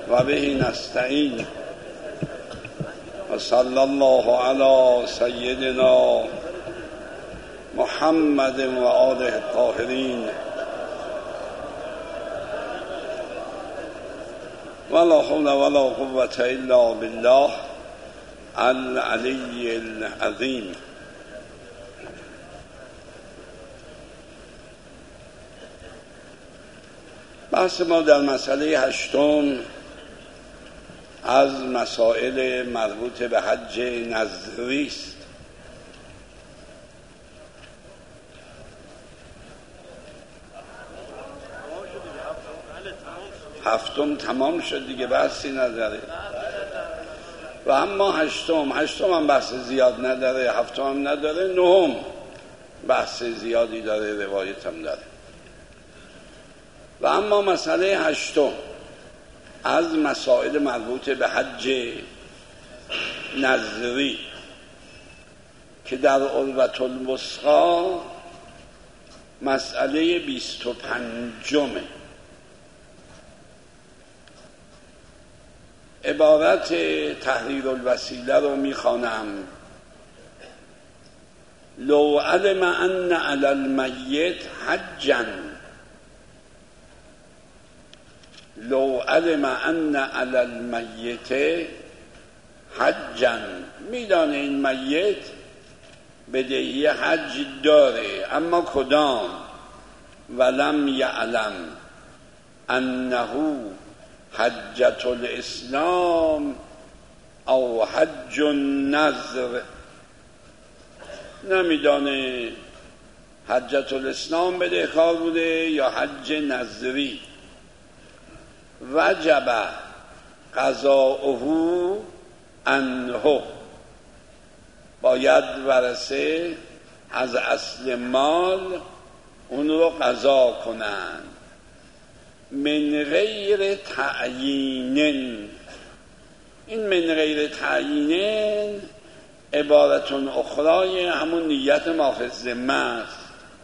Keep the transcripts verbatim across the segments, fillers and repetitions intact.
و به نستعین و صلی الله علی سیدنا محمد و آله الطاهرین ولا حول ولا قوة الا بالله العلی العظیم. بحث ما در مسئله هشتم از مسائل مربوط به حج نظری است. هفتم تمام شد دیگه، بحثی نداره. و اما هشتم هشتم هم بحث زیاد نداره، هفتم هم نداره، نهم بحث زیادی داره، روایت هم داره. و اما مسئله هشتم از مسائل مربوط به حج نظری که در عروة الوثقی مسئله بیست و پنجمه. عبارت تحریر الوسیله رو میخوانم: لو علم ان علی المیت حجا لو علم ان علی المیت حجا، میدانه این میت بدهی حج داره، اما کدام؟ ولم یعلم انه حجة الاسلام او حج النذر، نمیدانه حجة الاسلام بدهکار بوده یا حج نذری. وجب قضاؤه عنه، باید ورثه از اصل مال اون رو قضا کنند. من غیر تعیین، این من غیر تعیین عبارتون اخرای همون نیت مافذمه است.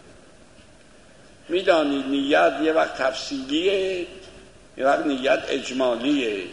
میدانید نیت یه وقت تفصیلیه، یه وقت نیت اجمالیه.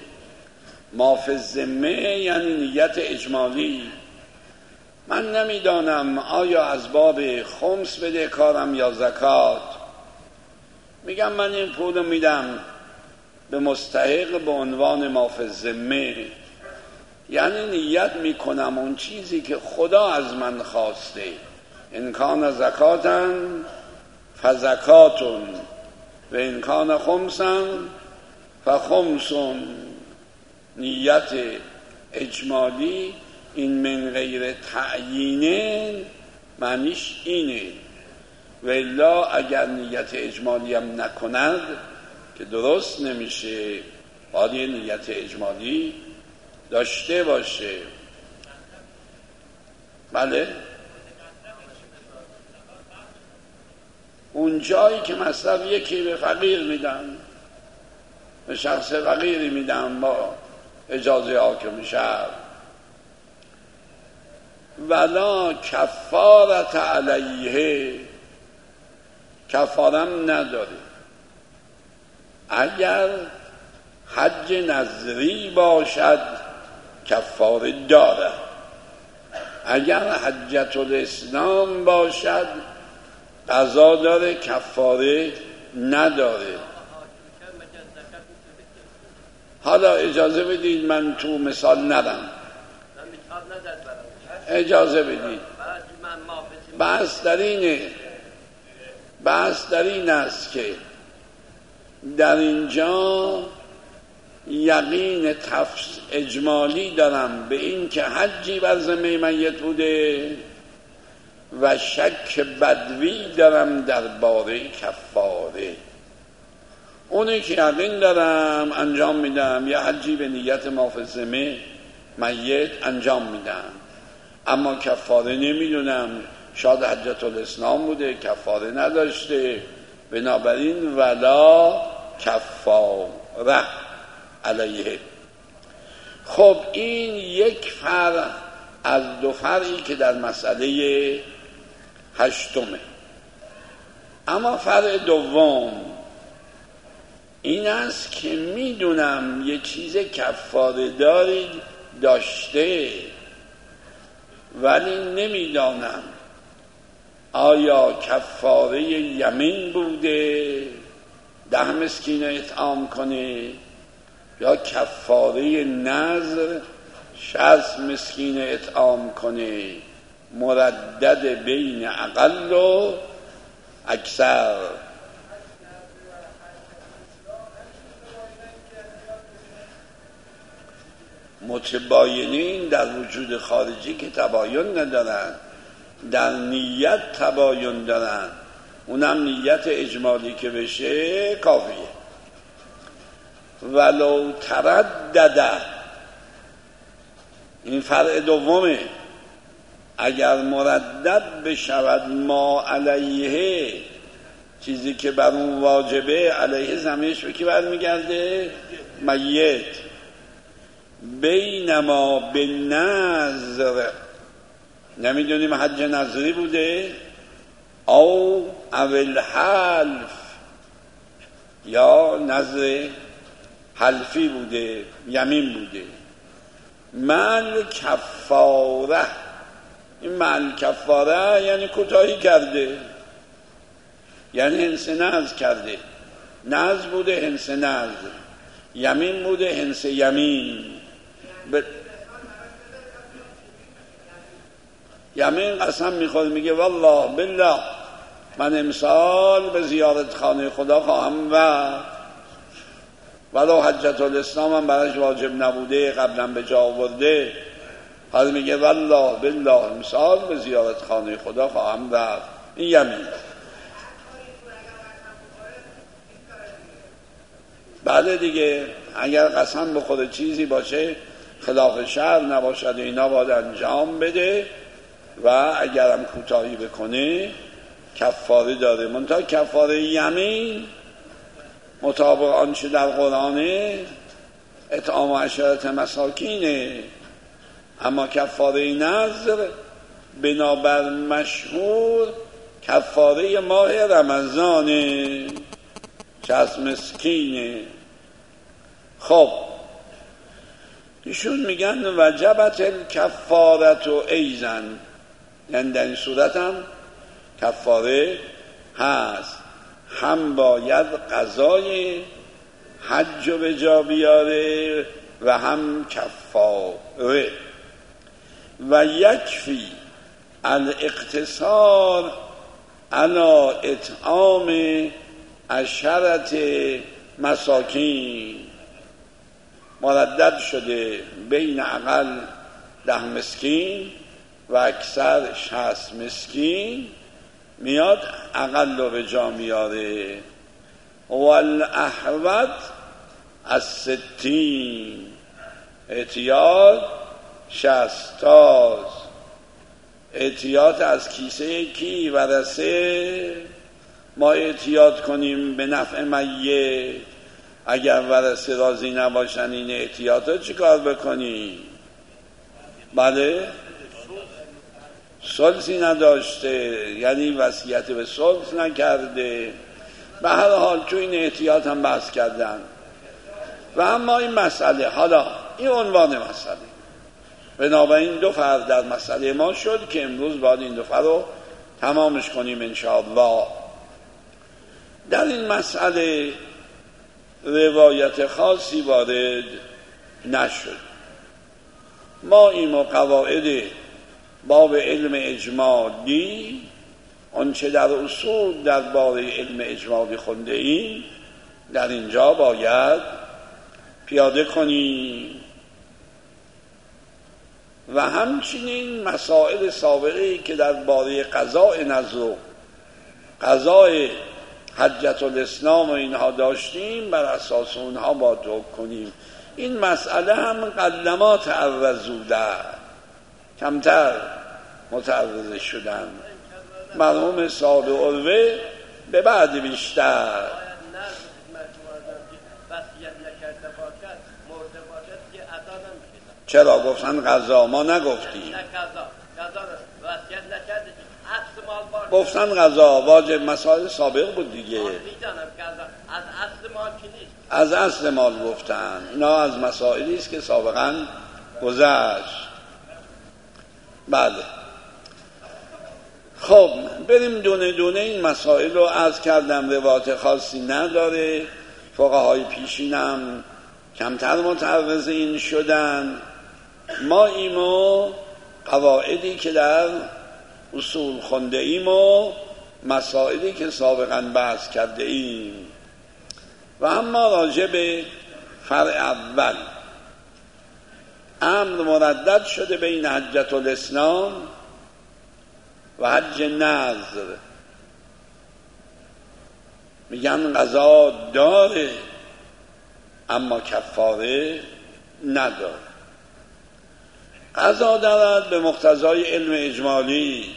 مافذمه یعنی نیت اجمالی. من نمیدانم آیا از باب خمس بده کارم یا زکات. میگم من این پول میدم به مستحق به عنوان مافذمه، یعنی نیت میکنم اون چیزی که خدا از من خواسته. ان کان زکاتن فزکاتون و ان کان خمسن فخمسون. نیت اجمالی این من غیر تعیین معنیش اینه. و الا اگر نیت اجمالی هم نکند که درست نمیشه، باید یه نیت اجمالی داشته باشه. بله، اون جایی که مصرف یکی به فقیر میدم، به شخص فقیری میدم با اجازه حاکم شهر، ولا کفارت علیه، کفارم نداره. اگر حج نظری باشد کفاره داره، اگر حجة الاسلام باشد قضا داره، کفاره نداره. حالا اجازه بدید من تو مثال ندم، اجازه بدید. بحث در اینه بحث در این است که در اینجا یقین تفس اجمالی دارم به این که حجی بر ذمه میت بوده و شک بدوی دارم در باره کفاره. اونی که یقین دارم انجام میدم، یه حجی به نیت مافذمه میت انجام میدم، اما کفاره نمیدونم. شاید حجة الاسلام بوده کفاره نداشته، بنابراین ولا کفاره علیه. خب این یک فرع از دو فرعی که در مسئله هشتمه. اما فرع دوم این است که میدونم یه چیز کفاره داری داشته، ولی نمیدانم آیا کفاره یمین بوده ده مسکین اطعام کنه یا کفاره نذر شصت مسکین اطعام کنه، مردد بین اقل و اکثر. متباینین در وجود خارجی که تباین ندارن، در نیت تباین دارن، اونم نیت اجمالی که بشه کافیه. ولو تردد، این فرع دومه، اگر مردد بشود ما علیه، چیزی که بر اون واجبه، علیه زمینش به کی برمیگرده؟ میت. بینما به نظر، نمیدونیم حج نظری بوده او اول حلف یا نظر حلفی بوده، یمین بوده. مل کفاره، این مل کفاره یعنی کوتاهی کرده، یعنی هنس نذر کرده. نذر بوده هنس نذر، یمین بوده هنس یمین. ب... یمین قسم میخواد، میگه والله بالله من امسال به زیارت خانه خدا خواهم و ولو حجت الاسلام هم براش واجب نبوده، قبلا به جا آورده، حالا میگه والله بالله امسال به زیارت خانه خدا خواهم رفت. این یمین. بعد دیگه اگر قسم بخوره چیزی باشه خلاف شرع نباشد اینا باید انجام بده، و اگرم کوتاهی بکنه کفاره داره. منتها کفاره یمین مطابق آنچه در قرآنه اطعام عشرت مساکینه، اما کفاره نذر بنابر مشهور کفاره ماه رمضانه، شصت مسکینه. خب ایشون میگن وجبت الکفارت و ایزن، یعنی در این صورت هم کفاره هست، هم باید قضای حج به جا بیاره و هم کفاره. و یکفی الاقتصار علی اطعام عشرت مساکین، مردد شده بین اقل ده مسکین و اکثر شصت مسکین، میاد اقل رو به جا میاره. والاحوط از ستین، احتیاط شصتاست. احتیاط از کیسه کی ورثه؟ ما احتیاط کنیم به نفع میت، اگر ورثه راضی نباشن این احتیاط رو چی کار بکنیم؟ بله ثلثی نداشته، یعنی وصیت به ثلث نکرده. به هر حال تو این احتیاط هم بحث کردن. و اما این مسئله، حالا این عنوان مسئله، بنابراین دو فرق در مسئله ما شد که امروز باید این دو فرق رو تمامش کنیم انشاءالله. در این مسئله روایت خاصی وارد نشد. ما این قواعد باب علم اجمالی، آنچه در اصول در باب علم اجمالی خونده ایم، در اینجا باید پیاده کنیم. و همچنین مسائل سابقی که در باره قضاء نذر، قضاء حجت الاسلام و اینها داشتیم، بر اساس اونها باید حکم کنیم. این مسئله هم قدما تعرضوده، کمتر متعرض شدن. مرحوم صاحب عروه به بعد بیشتر. چرا گفتن قضا؟ ما نگفتیم. گفتن قضا واجب، مسائل سابق بود دیگه. میدانم قضا از اصل ما که نیست، از اصل مال گفتن. اینا از مسائلی است که سابقا گذشت. بله خب بریم دونه دونه این مسائل رو عرض کردم. روایت خاصی نداره، فقهای پیشینم کمتر متعرض این شدن. ما ایمو قواعدی که در اصول خونده ایم و مسائلی که سابقا بحث کرده ایم. و اما راجع به فرع اول، امر مردد شده بین حجة الاسلام و حج نذر. میگن قضا داره اما کفاره نداره. قضا دارد به مقتضای علم اجمالی.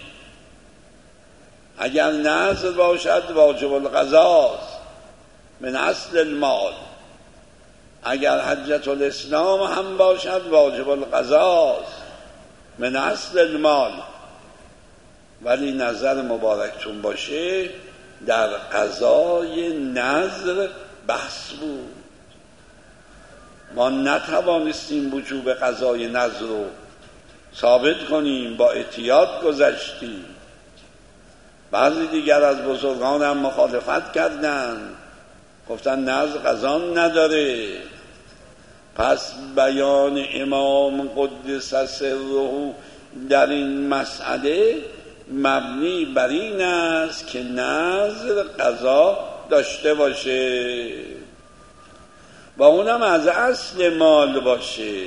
اگر نذر باشد واجب القضاست من اصل المال. اگر حجة الاسلام هم باشد واجب القضاست من اصل المال. ولی نظر مبارکتون باشه در قضای نذر بحث بود. ما نتوانستیم وجوب قضای نذر رو ثابت کنیم، با احتیاط گذشتیم. بعضی دیگر از بزرگان هم مخالفت کردند، گفتن نذر قضا نداره. پس بیان امام قدس سره در این مسئله مبنی بر این است که نذر قضا داشته باشه و اونم از اصل مال باشه.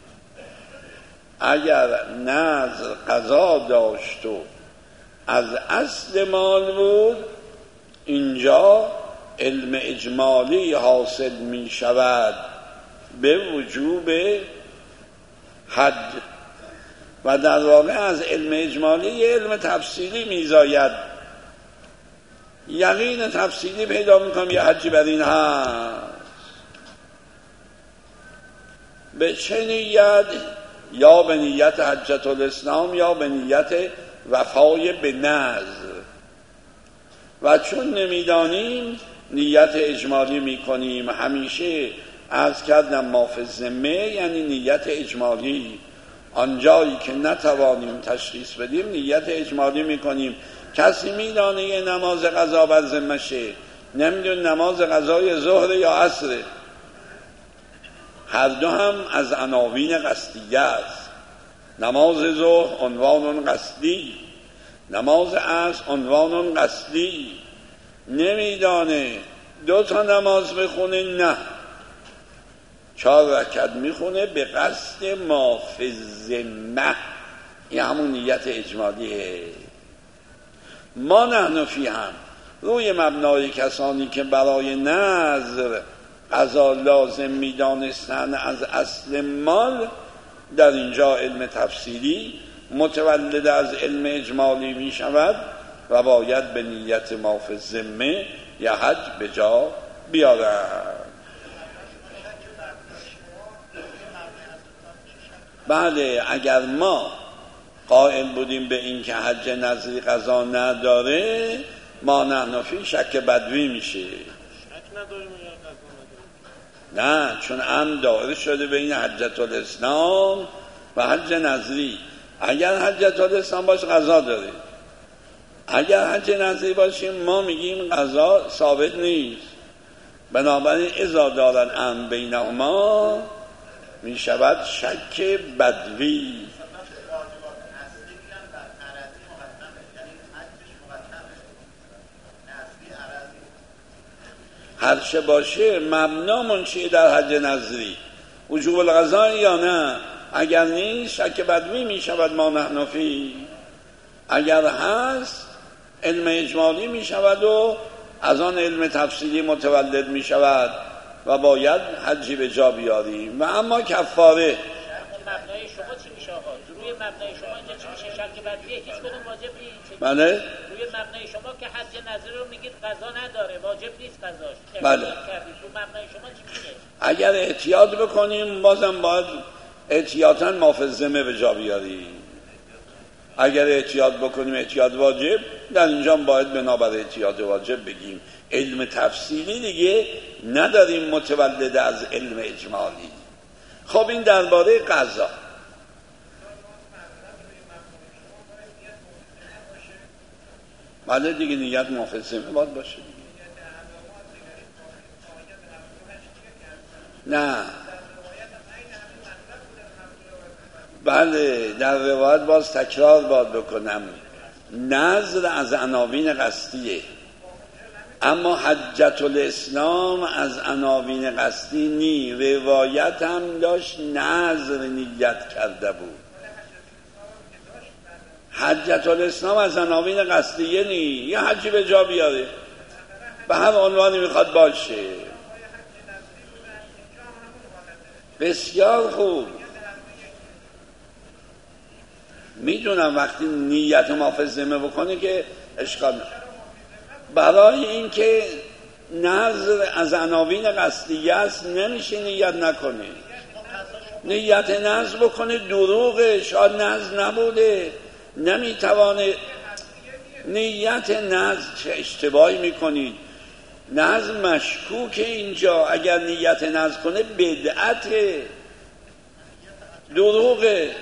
اگر نذر قضا داشت و از اصل مال بود، اینجا علم اجمالی حاصل می شود به وجوب حج. و در واقع از علم اجمالی یه علم تفصیلی می زاید. یقین تفصیلی پیدا می کنم یه حجی بر این هست. به چه نیت؟ یا به نیت حجة الاسلام یا به نیت وفای به نذر. و چون نمیدانیم نیت اجمالی میکنیم. همیشه عرض کردم ما فی الذمه یعنی نیت اجمالی. آنجایی که نتوانیم تشخیص بدیم نیت اجمالی میکنیم. کسی میدانه یه نماز قضا بر ذمشه، نمیدون نماز قضای ظهر یا عصر. هر دو هم از عناوین قصدیه است. نماز ظهر عنوان قصدی، نماز عصر عنوان قصدی. نمیدانه دو تا نماز بخونه، نه چهار رکعت میخونه به قصد ما فی الذمه. این همون نیت اجمالیه. ما نحنفی هم روی مبنای کسانی که برای نذر قضا لازم میدانستن از اصل مال، در اینجا علم تفصیلی متولد از علم اجمالی می شود و باید به نیت ما فی الذمه یا حج به جا بیارد. بله اگر ما قائل بودیم به این که حج نذری قضا نداره، ما نحنفی شک بدوی میشه. نه، چون امر دایر شده بین حجة الاسلام و حج نذری. اگر حجة الاسلام باشه قضا داره، اگر حج نذری باشیم ما میگیم قضا ثابت نیست. بنابراین اذا دارن امر بینهما می شود شک بدوی. هر چه باشه مبنا منشی در حج نذری وجوب القضا یا نه. اگر نیست شک بدوی می شود ما نحنفی. اگر هست علم اجمالی می شود و از آن علم تفصیلی متولد می شود و باید حجی به جا بیاریم. و اما کفاره مبنای شما چی میشه آقا؟ روی مبنای شما اینجا چی میشه؟ شک بدویه هیچ کدوم واجب نیست. بله روی مبنای شما که حج نذری رو میگید قضا نداره، واجب نیست قضاش. بله. رو مبنای شما چی میشه؟ اگر احتیاط بکنیم بازم باید احتیاطاً ما فی الذمه به جا بیاریم. اگر احتیاط بکنیم احتیاط واجب در اینجا باید بنابر احتیاط واجب بگیم علم تفصیلی دیگه نداریم متولد از علم اجمالی. خب این درباره قضا. بله دیگه نیت مختصمه باید باشه دیگه. نه بله در روایت باز تکرار باید بکنم نظر از عناوین قصدیه، اما حجت الاسلام از عناوین قصدی نی. روایت هم داشت نظر نیت کرده بود. حجت الاسلام از عناوین قصدیه نی، یه حجی به جا بیاره به هر عنوانی میخواد باشه. بسیار خوب میدونم وقتی نیت محافظ ذمه بکنه که اشکال نداره. برای اینکه نظر از عناوین قصدیه است نمیشه نیت نکنه. نیت نظر بکنه دروغه، شاید نظر نبوده، نمیتوانه. نیت نظر چه اشتباهی میکنید. نظر مشکوکه اینجا. اگر نیت نظر کنه بدعته، دروغه.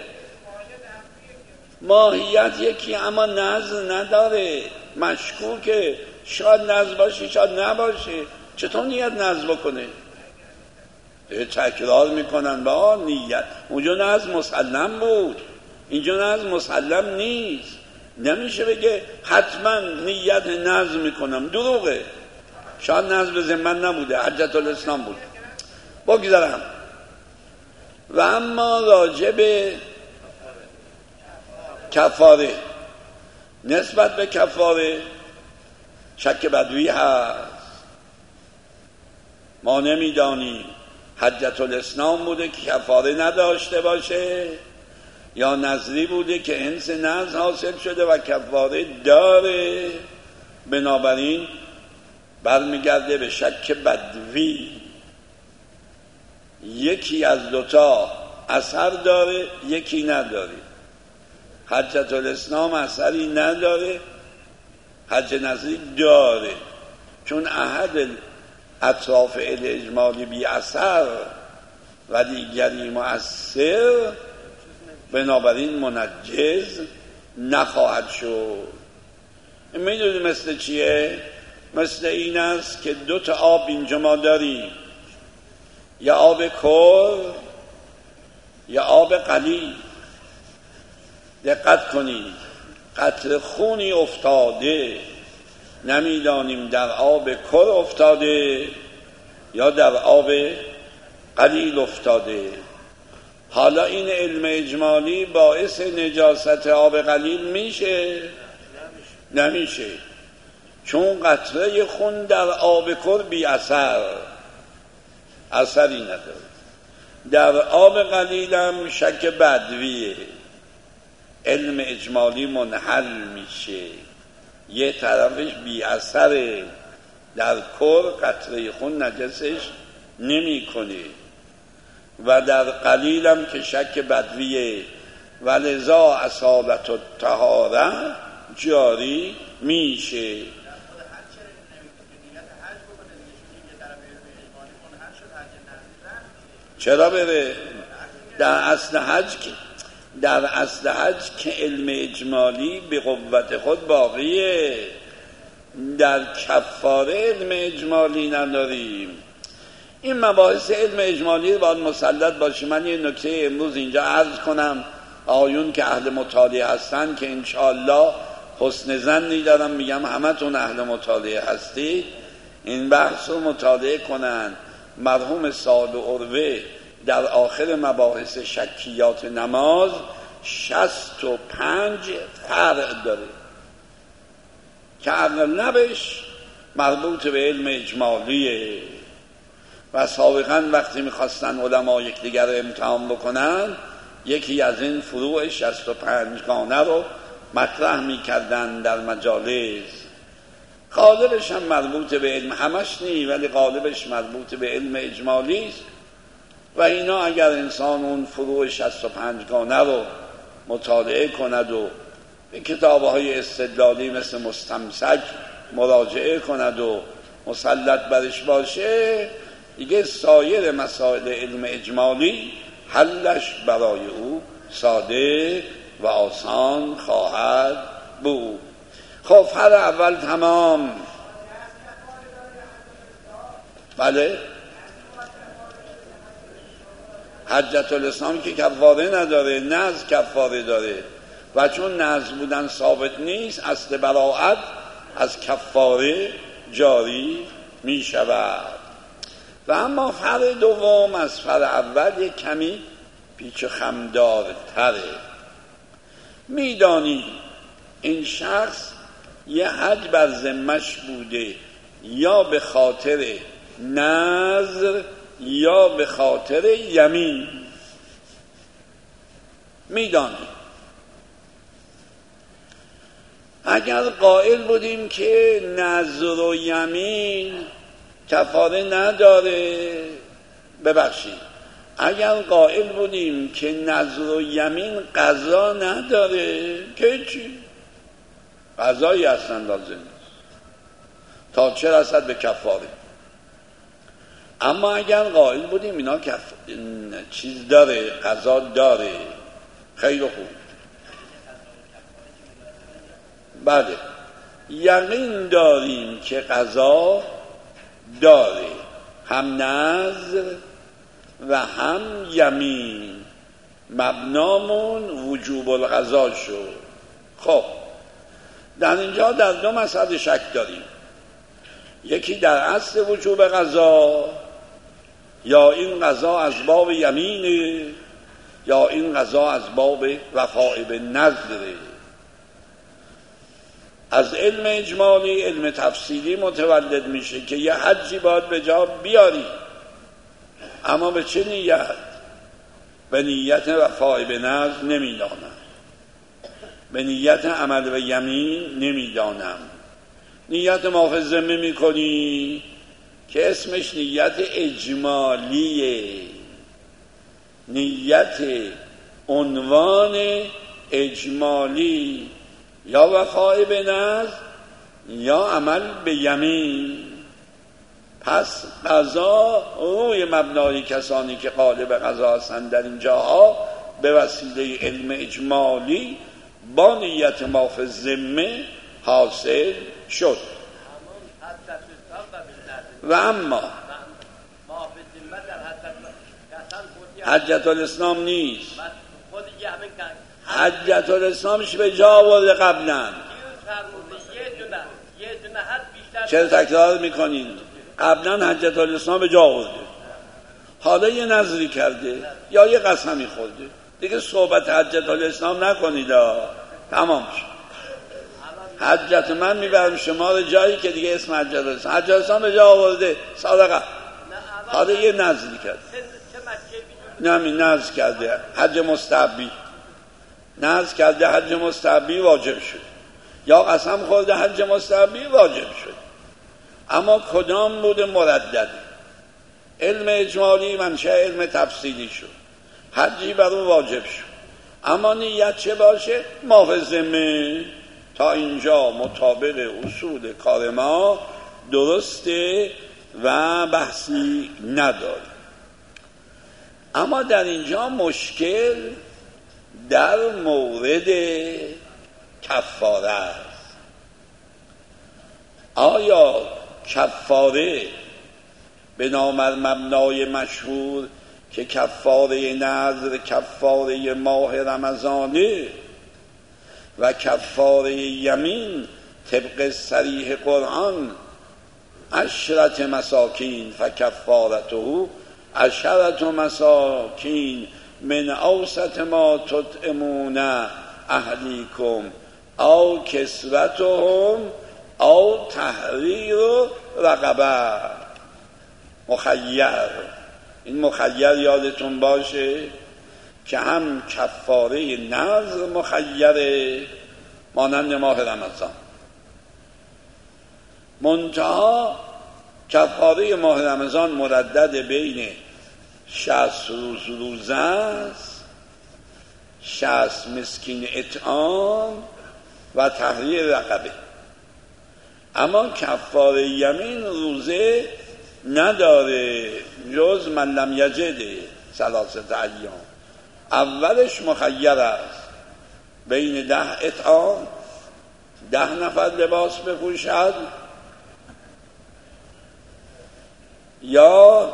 ماهیت یکی اما نظر نداره، مشکوکه، شاید نظر باشه شاید نباشه. چطور نیت نظر بکنه؟ تکرار میکنن با نیت. اونجا نظر مسلم بود، اینجا نظر مسلم نیست. نمیشه بگه حتما نیت نظر میکنم، دروغه. شاید نظر به ذمن نبوده، حجت الاسلام بود. بگذارم. و اما راجع به کفاره، نسبت به کفاره شک بدوی هست. ما نمیدانیم حجت الاسلام بوده که کفاره نداشته باشه یا نظری بوده که انس نظر حاصل شده و کفاره داره. بنابراین برمیگرده به شک بدوی. یکی از دوتا اثر داره، یکی نداره. حجت الاسلام اثری نداره، حج نظری داره. چون احد اطراف اجمالی بی اثر و دیگری مؤثر، بنابراین منجز نخواهد شد. میدونی مثل چیه؟ مثل این است که دو تا آب اینجا ما داریم، یا آب کر یا آب قلیل. دقت کنید، قطره خونی افتاده، نمیدانیم در آب کر افتاده یا در آب قلیل افتاده. حالا این علم اجمالی باعث نجاست آب قلیل میشه؟ نمیشه، چون قطره خون در آب کر بی اثر، اثری نداره. در آب قلیل هم شک بدویه، علم اجمالی منحل میشه، یه طرفش بی اثره. در کر قطره خون نجسش نمی کنه و در قلیل هم که شک بدویه و لذا اصالت و طهاره جاری میشه. چرا بره؟ در اصل حج که در اصل حج که علم اجمالی به قوت خود باقیه. در کفاره علم اجمالی نداریم. این مباحث علم اجمالی باید مسلط باشیم. من یه نکته امروز اینجا عرض کنم، آیون که اهل مطالعه هستن که انشاءالله حسن ظنی دارم، میگم همه تون اهل مطالعه هستی، این بحث رو مطالعه کنن. مرحوم سعد عروه در آخر مباحث شکیات نماز شصت و پنج فرع داره که اغلبش مربوط به علم اجمالیه و سابقا وقتی میخواستن علما یکدیگر رو امتحان بکنن یکی از این فروع شصت و پنج گانه رو مطرح میکردن در مجالس. غالبش هم مربوط به علم، همش نی ولی غالبش مربوط به علم اجمالی است و اینا اگر انسان اون فروع شصت و پنج گانه رو مطالعه کند و به کتاب‌های استدلالی مثل مستمسک مراجعه کند و مسلط برش باشه، دیگه سایر مسائل علم اجمالی حلش برای او ساده و آسان خواهد بود. خب فرع اول تمام. بله، حجت الاسلام که کفاره نداره، نذر کفاره داره و چون نذر بودن ثابت نیست، اصل براءت از کفاره جاری می شود. و اما فرع دوم از فرع اول یک کمی پیچ و خمدار تره. میدانی این شخص یه حج بر ذمش بوده، یا به خاطر نذر یا به خاطر یمین. میدانی اگر قائل بودیم که نذر و یمین کفاره نداره، ببخشید اگر قائل بودیم که نذر و یمین قضا نداره، که چی؟ قضایی اصلا لازم نیست تا چه رسد به کفاره. اما اگر قائل بودیم اینا کف... چیز داره، قضا داره، خیلی خوب، بله، یقین داریم که قضا داره، هم نذر و هم یمین، مبنامون وجوب القضا شد. خب در اینجا در دو مسئله شک داریم، یکی در اصل وجوب قضا، یا این قضا از باب یمینه یا این قضا از باب وفاء به نذره. از علم اجمالی علم تفصیلی متولد میشه که یه حجی باید به جا بیاری، اما به چه نیت؟ به نیت وفاء به نذر نمیدانم، به نیت عمل به یمین نمیدانم. نیت ماخذ ذمه میکنی که اسمش نیت اجمالیه، نیت عنوان اجمالی، یا وفاء به نذر یا عمل به یمین. پس قضا روی مبنای کسانی که قالب قضا هستند در این جاها به وسیله علم اجمالی با نیت ماخذ ذمه حاصل شد. و اما حجت الاسلام نیست، حجت الاسلامش به جا آورده قبلا. چرا تکرار میکنین؟ قبلا حجت الاسلام به جا آورده، حالا یه نظری کرده یا یه قسمی خورده، دیگه صحبت حجت الاسلام نکنید، تمام شد. حجت من میبرم شما رو جایی که دیگه اسم حجت الاسلام، حجت الاسلام به جا آورده، صادقه، حالا یه نظری کرده، نمی نظر کرده حج مستحبی، نظر کرده حج مستحبی واجب شد، یا قسم خورده حج مستحبی واجب شد. اما کدام بوده مردد؟ علم اجمالی منشأ علم تفصیلی شد، حجی بر اون واجب شد، اما نیت چه باشه؟ ماخذ ذمه. تا اینجا مطابق اصول کار ما درسته و بحثی نداره. اما در اینجا مشکل در مورد کفاره است. آیا کفاره به نام مبنای مشهور که کفاره نذر کفاره ماه رمضانه و کفاره یمین طبق صریح قرآن عشرت مساکین فکفارته عشرت مساکین من اوسط ما تطعمون اهلیکم او کسوتهم او تحریر رقبه. مخیر، این مخیر یادتون باشه که هم کفاره نذر مخیره مانند ماه رمضان، منتها کفاره ماه رمضان مردد بین شصت روز روزه است، شصت مسکین اطعام و تحریر رقبه. اما کفاره یمین روزه نداره جز من لم یجد ثلاثه ایام. اولش مخیر است بین ده اطعام، ده نفر لباس بپوشد یا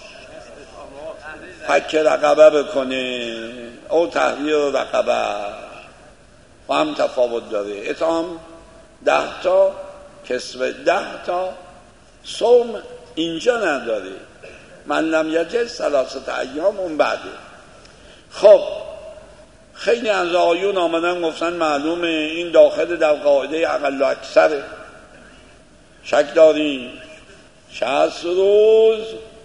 فک رقبه بکنه او تحریر رقبه و هم تفاوت داره. اطعام ده تا، کسوه ده تا، صوم اینجا نداره. من لم یجد ثلاثه ایام اون بعده. خب خیلی از آیون آمدن گفتن معلومه این داخل در قاعده اقل و اکثره. شک داریم شصت روز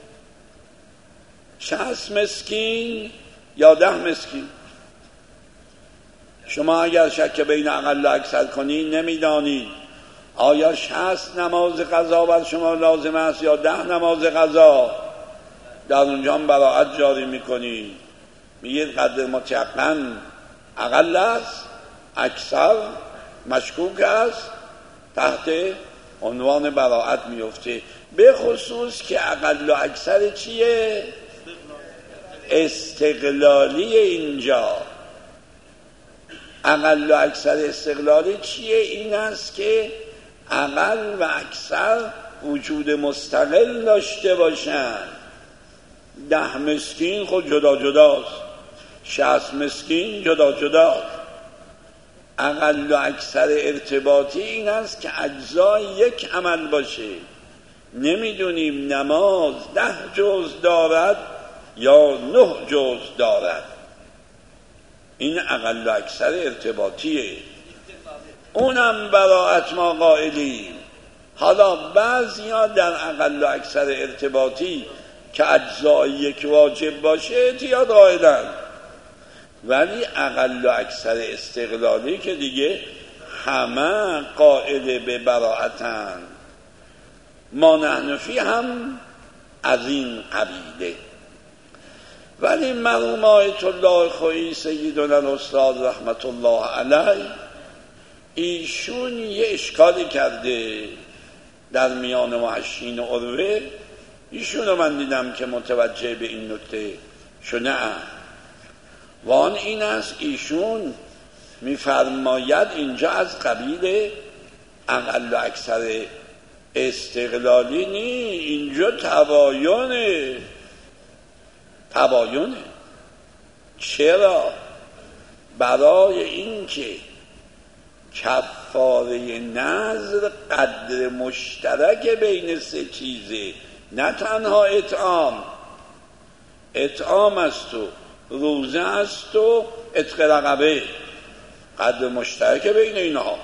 شصت مسکین یا ده مسکین. شما اگر شک بین اقل و اکثر کنید نمیدانید آیا شصت نماز قضا بر شما لازم است یا ده نماز قضا. در اونجا هم براعت جاری میکنید، میگید قدر متیقن اقل است، اکثر مشکوک است، تحت عنوان براعت میفته. به خصوص که اقل و اکثر چیه؟ استقلالی. اینجا اقل و اکثر استقلالی چیه؟ این است که اقل و اکثر وجود مستقل داشته باشند. ده مسکین خود جدا جداست، شصت مسکین جدا جداست. اقل و اکثر ارتباطی این است که اجزای یک عمل باشه. نمیدونیم نماز ده جز دارد یا نه جز دارد. این اقل و اکثر ارتباطیه، اونم براعت ما قائلیم. حالا بعضی ها در اقل و اکثر ارتباطی که اجزای یک واجب باشه اعتیاد قائلن، ولی اقل و اکثر استقلالی که دیگه همه قائل به براعتن. ما نحنفی هم از این قبیله. ولی مرحوم آیت الله خویی سیدنا الاستاد رحمت الله علیه ایشون یه اشکالی کرده در میان محشین عروه. ایشون رو من دیدم که متوجه به این نکته شده ام. وان این است ایشون میفرماید اینجا از قبیل اقل و اکثر استقلالی نی، اینجا تباینه. تباینه چرا؟ برای این که کفاره نذر قدر مشترک بین سه چیزه، نه تنها اطعام. اطعام است و روزه است و عتق رقبه، قدر مشترک بین اینها.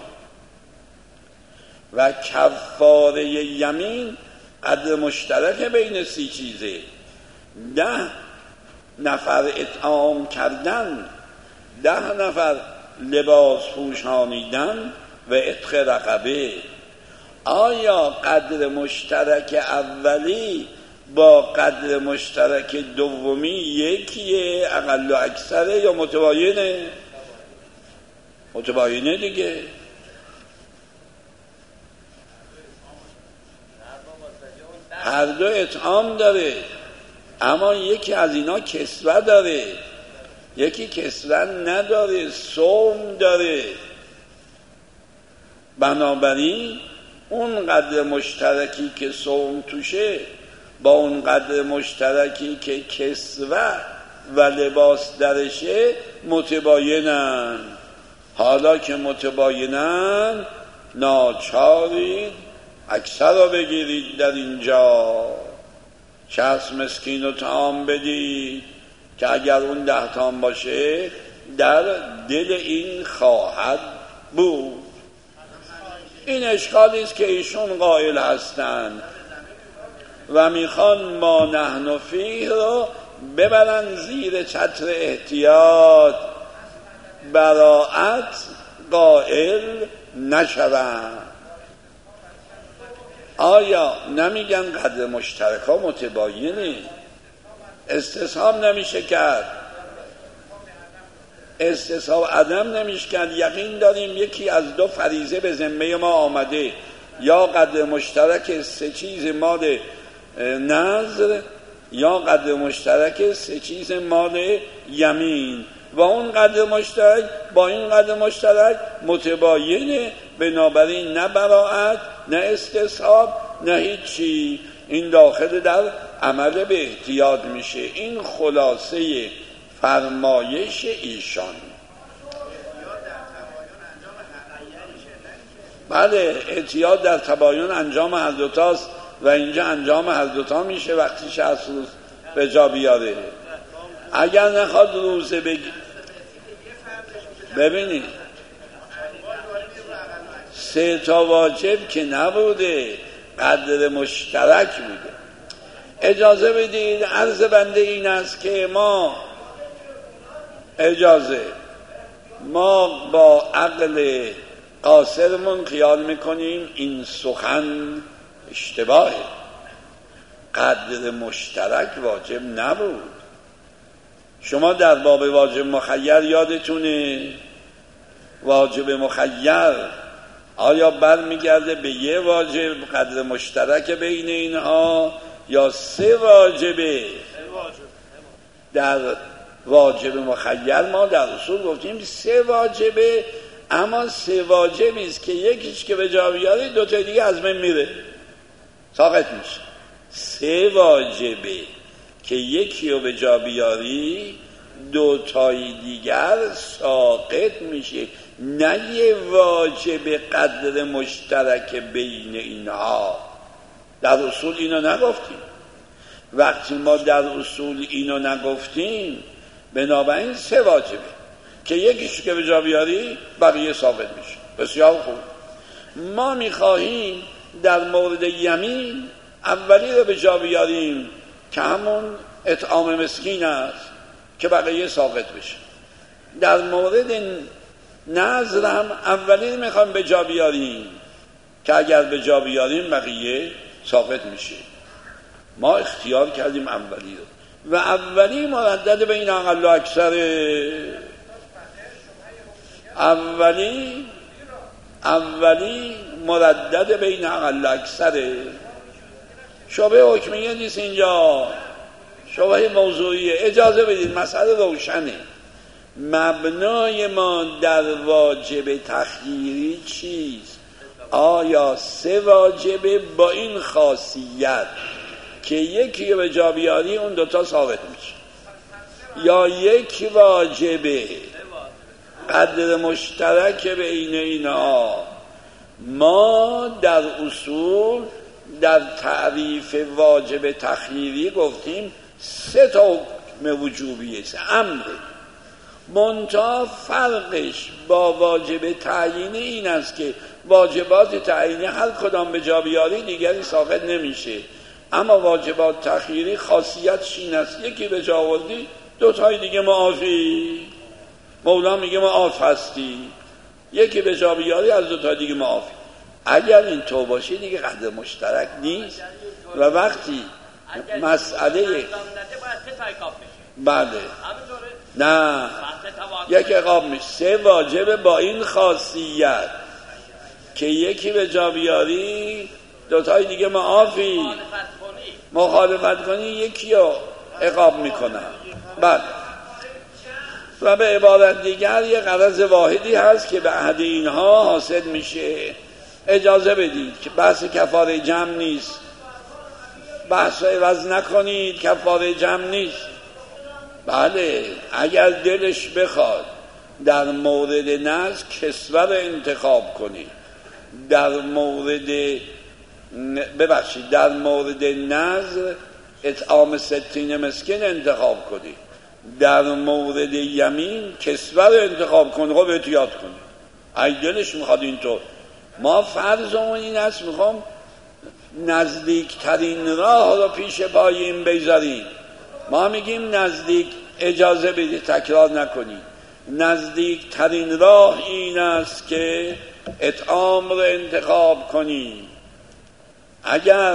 و کفاره یمین قدر مشترک بین سی چیزه. ده نفر اطعام کردن، ده نفر لباس پوشانیدن و عتق رقبه. آیا قدر مشترک اولی با قدر مشترک دومی یکیه، اقل و اکثره یا متباینه؟ متباینه دیگه. هر دو اطعام داره، اما یکی از اینا کسوه داره، یکی کسوه نداره، صوم داره. بنابراین اون قدر مشترکی که صوم توشه با اون قدر مشترکی که کسوه و لباس درشه متباینن. حالا که متباینن ناچارید اکثر رو بگیرید در اینجا، شصت مسکین رو طعام بدید که اگر اون ده تام باشه در دل این خواهد بود. این اشکالی است که ایشون قائل هستند و میخوان ما نحن فیه رو ببرن زیر چتر احتیاط، براعت قائل نشوند. آیا نمیگن قدر مشترک ها متباینه؟ استثهام نمیشه کرد. استصحاب عدم نمیشه کرد. یقین داریم یکی از دو فریضه به ذمه ما آمده، یا قدر مشترک سه چیز مال نذر، یا قدر مشترک سه چیز مال یمین، و اون قدر مشترک با این قدر مشترک متباینه. بنابراین نه براءت نه استصحاب نه هیچی، این داخل در عمل به احتیاط میشه. این خلاصه فرمایش ایشان. بله، احتیاط در تباین انجام هر دوتاست و اینجا انجام هر دوتا میشه وقتی شخص روز به جا بیاره. اگر نخواد روزه بگی، ببینید سه تا واجب که نبوده، قدر مشترک بوده. اجازه بدید عرض بنده این است که ما اجازه ما با عقل قاصرمون خیال میکنیم این سخن اشتباهه. قدر مشترک واجب نبود. شما در باب واجب مخیر یادتونه واجب مخیر آیا بر میگرده به یه واجب قدر مشترک بین اینها یا سه واجبه؟ در واجب مخیر ما در اصول گفتیم سه واجبه، اما سه واجبی است که یکیش که به جا بیاری دو تا دیگه از من میره، ساقط میشه. سه واجبه که یکی رو به جا بیاری دو تای دیگر ساقط میشه، نه یه واجب قدر مشترک بین اینها. در اصول اینو نگفتیم. وقتی ما در اصول اینو نگفتیم بنابراین سه واجبه که یکیش که به جا بیاری بقیه ثابت میشه. بسیار خوب. ما میخواهیم در مورد یمین اولی رو به جا بیاریم که همون اطعام مسکین است که بقیه ثابت بشه. در مورد نذر هم اولی رو میخوایم به جا بیاریم که اگر به جا بیاریم بقیه ثابت میشه. ما اختیار کردیم اولی رو و اولی مردد بین اقل و اکثر. اولی اولی مردد بین اقل و اکثر. شبه حکمیه نیست اینجا، شبه موضوعیه. اجازه بدید مسئله روشنه. مبنای ما در واجب تخییری چیست؟ آیا سه واجبه با این خاصیت که یکی به جا بیاری اون دوتا ثابت میشه، یا یک واجبه قدر مشترک بین اینا؟ ما در اصول در تعریف واجب تخییری گفتیم سه تا حکم وجوبیه، امره. منتها فرقش با واجب تعیینی این است که واجبات تعیینی هر کدام به جا بیاری دیگری ساقط نمیشه، اما واجبات تخییری خاصیتش این است یکی به جا آوردی دو تای دیگه معافی. مولا میگه معاف هستی، یکی به جا بیاری از دو تا دیگه معافی. اگر این تو باشه دیگه قدر مشترک نیست و وقتی مسئله بله نه یک عقاب میشه. سه واجب با این خاصیت که یکی به جا بیاری دوتای دیگه معافی، مخالفت کنی یکی رو عقاب میکنن. بله. و به عبارت دیگر یه غرض واحدی هست که به احد اینها حاصل میشه. اجازه بدید که بحث کفاره جمع نیست، بحث عوض نکنید، کفاره جمع نیست. بله اگر دلش بخواد در مورد نذر کسوه رو انتخاب کنی، در مورد ببخشید در مورد نذر اطعام ستین مسکین انتخاب کنی، در مورد یمین کسوه رو انتخاب کنی. خب احتیاط کنی اگه دلش میخواد اینطور. ما فرضمون این است میخوام نزدیکترین راه رو پیش پای این بگذاریم. ما میگیم نزدیک، اجازه بدید تکرار نکنید، نزدیکترین راه این است که اطعام رو انتخاب کنی. اگر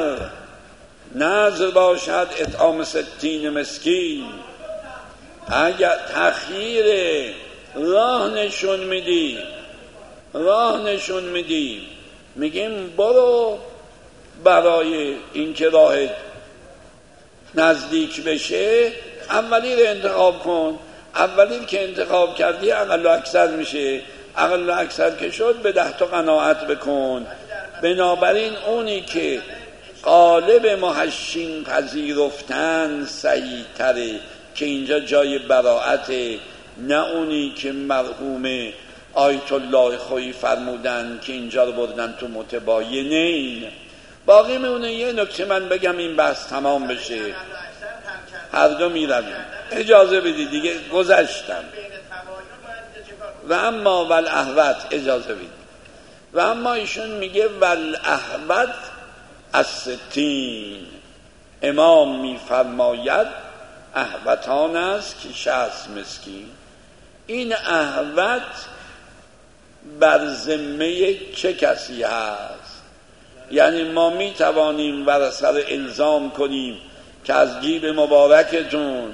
نذر باشد اطعام ستین مسکین، اگر تخییر راه نشون میدی راه نشون میدیم، میگیم برو برای اینکه راهت نزدیک بشه اولی رو انتخاب کن. اولی که انتخاب کردی اقل و اکثر میشه، اقل و اکثر که شد به ده تا قناعت بکن. بنابراین اونی که قالب محشین پذیرفتن صحیح تره که اینجا جای براعت، نه اونی که مرحوم آیت الله خویی فرمودن که اینجا رو بردن تو متباینین. باقی میونه یه نکته من بگم این بحث تمام بشه، هر دو میرویم. اجازه بدید دیگه گذشتم. و اما والاحوط، اجازه بدید. و اما ایشون میگه والاحوط از ستین، امام میفرماید احوطان است که شصت مسکین. این احوط بر ذمه چه کسی هست؟ یعنی ما می توانیم بر سر الزام کنیم که از جیب مبارکتون،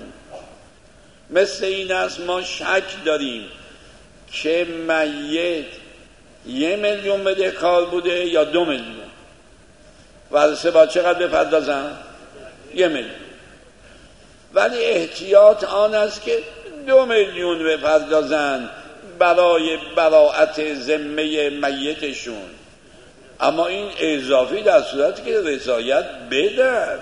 مثل این است ما شک داریم که میت یه میلیون بدهکار بوده یا دو میلیون، ورثه با چقدر بپردازن؟ یه میلیون. ولی احتیاط آن است که دو میلیون بپردازن برای براعت ذمه میتشون. اما این اضافی در صورتی که رضایت بدن.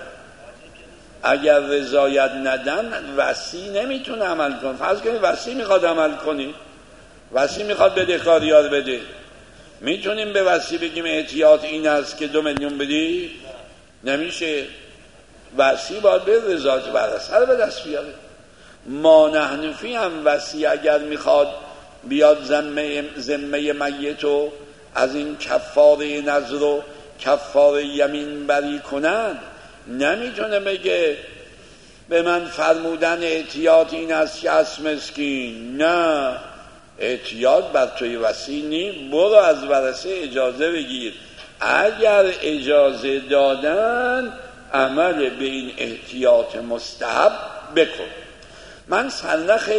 اگر رضایت ندن وصی نمیتونه عمل کنه. فرض کنید وصی میخواد عمل کنه، وصی میخواد بدهکاری‌ها رو بده، میتونیم به وصی بگیم احتیاط این است که دو میلیون بدی؟ نمیشه. وصی باید به رضایت ورثه رو به دست بیاره. ما نحنفی هم وصی اگر میخواد بیاد ذمه ذمه میتو از این کفاره نذر و کفاره یمین بری کنن، نمیتونه بگه به من فرمودن احتیاط این است که از مسکین. نه، احتیاط بر توی وصی نی، برو از ورثه اجازه بگیر. اگر اجازه دادن عمل به این احتیاط مستحب بکن. من سرنخ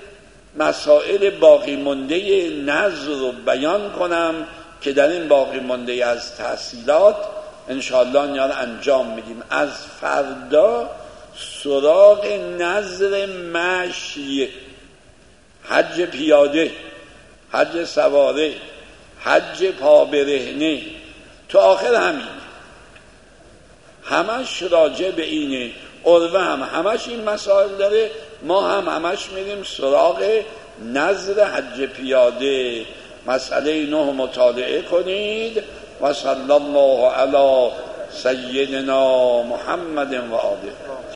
مسائل باقی مانده نذر رو بیان کنم که در این باقی مانده از تحصیلات انشاءالله اینا رو انجام میدیم. از فردا سراغ نذر مشی، حج پیاده، حج سواره، حج پا برهنه، تو آخر همین همش راجع به اینه. عروه هم همش این مسائل داره، ما هم همش میریم سراغ نذر حج پیاده. مسئله نه مطالعه کنید. و صلی الله علی سیدنا محمد و آله.